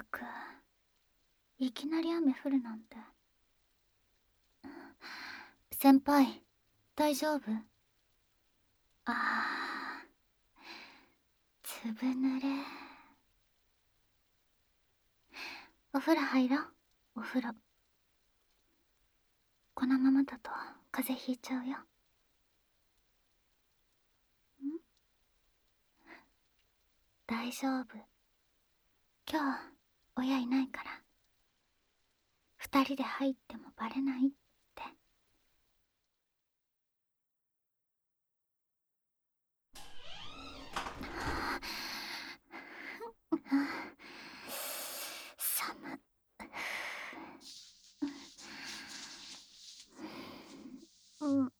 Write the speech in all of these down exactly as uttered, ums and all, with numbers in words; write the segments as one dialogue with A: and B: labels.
A: く、いきなり雨降るなんて。先輩、大丈夫？あー、ずぶ濡れ。お風呂入ろう。お風呂。このままだと風邪ひいちゃうよ。ん？大丈夫。今日親いないから二人で入ってもバレないって。寒っ。うんうん、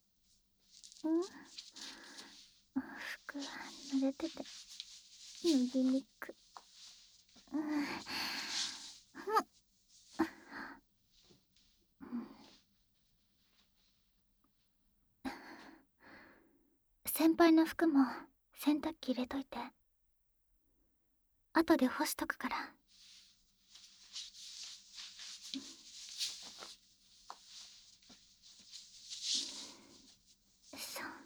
A: 服濡れてて脱ぎにく。うん、先輩の服も洗濯機入れといて。後で干しとくから。しょ。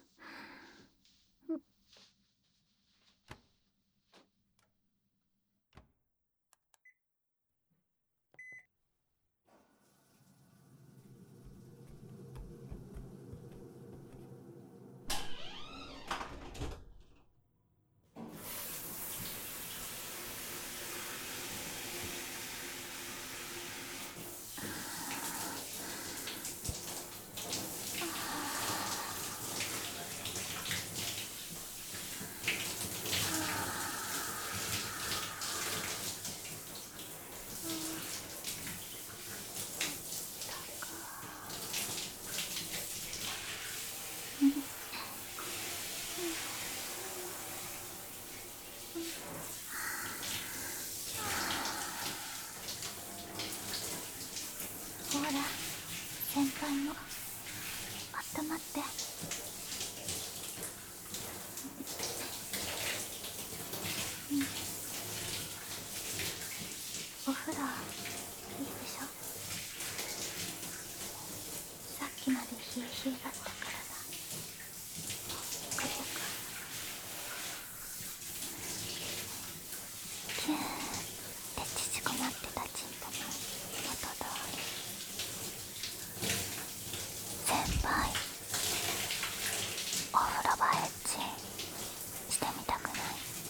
A: ほら、先輩もあったまって。お風呂いいでしょ。さっきまで冷え冷えだったからだ。ポカポカ。キューって縮こまってたチンポの元通り。先輩、お風呂場エッチしてみたくない？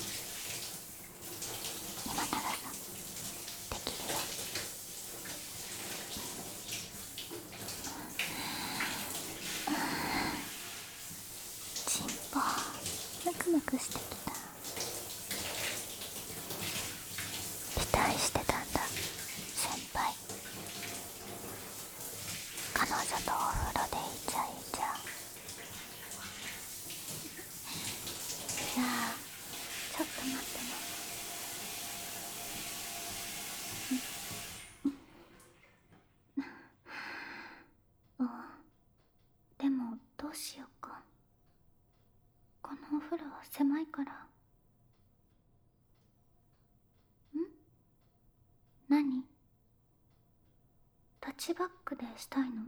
A: 今ならさ、できるよ。チンポぬくぬくしてきた。期待してたんだ、先輩。彼女とお風呂でイチャイチャ。じゃあちょっと待ってね。あ、でもどうしようか。このお風呂狭いから。ん？何？タッチバックでしたいの？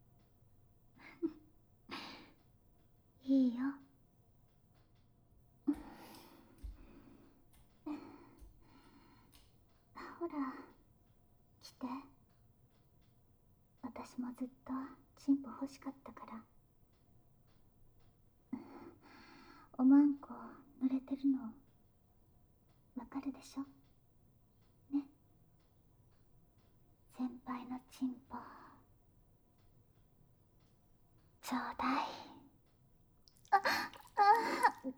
A: いいよ。ほら来て。私もずっとチンポ欲しかったから。おまんこ濡れてるのわかるでしょね。先輩のチンポちょうだい。ああ、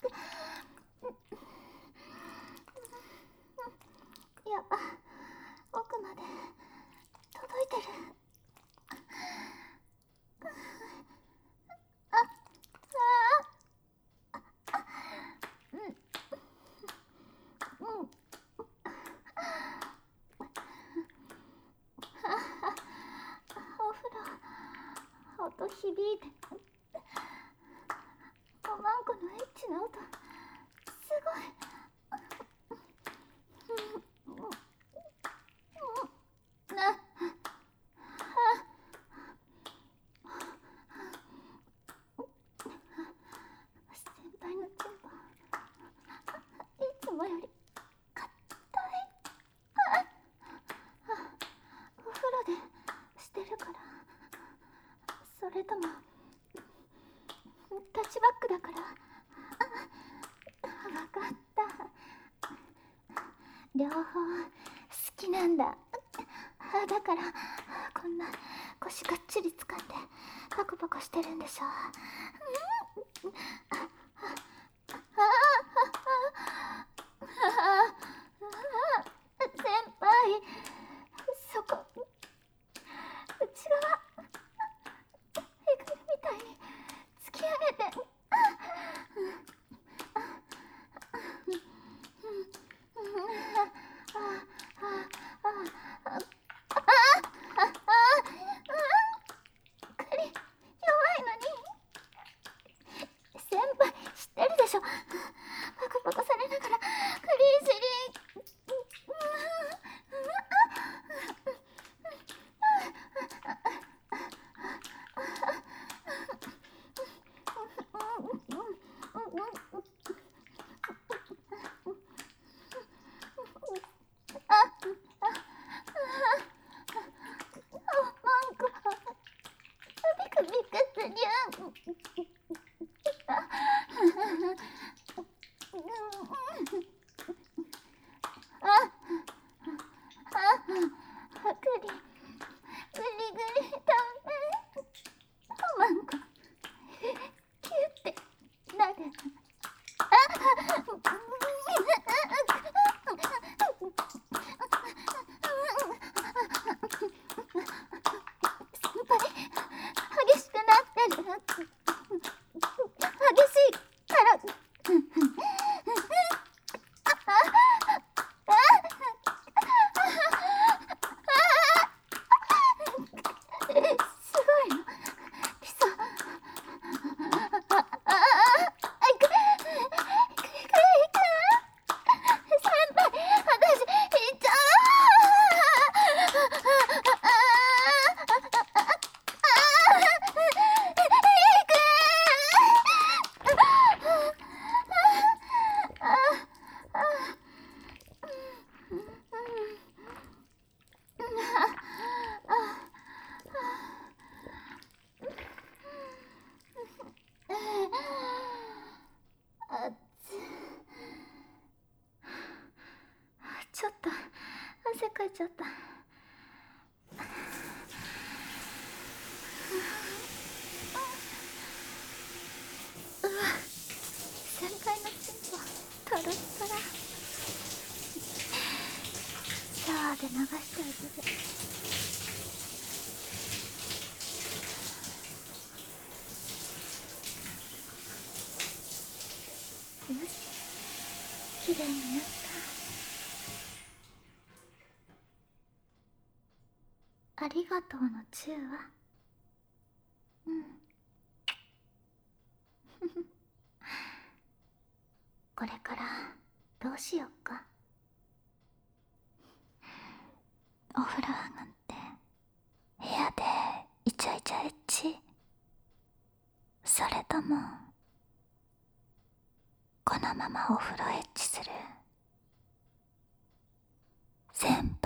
A: やば、奥まで届いてる。ああ、うんうん、お風呂音響いて、おまんこのエッチな音すごい。 それともタッチバックだから。わかった。両方好きなんだ。だからこんな腰がっちり掴んでパコパコしてるんでしょ。うん、先輩、そこ内側えぐるみたいに突き上げて。ちょっと汗かいちゃった。うわ、先輩のチンポトロットロ。シャワーで流しておくぜ。よし、きれいになった。ありがとうのチューは。うん。これからどうしよっか。お風呂上がって部屋でイチャイチャエッチ、それともこのままお風呂エッチする？先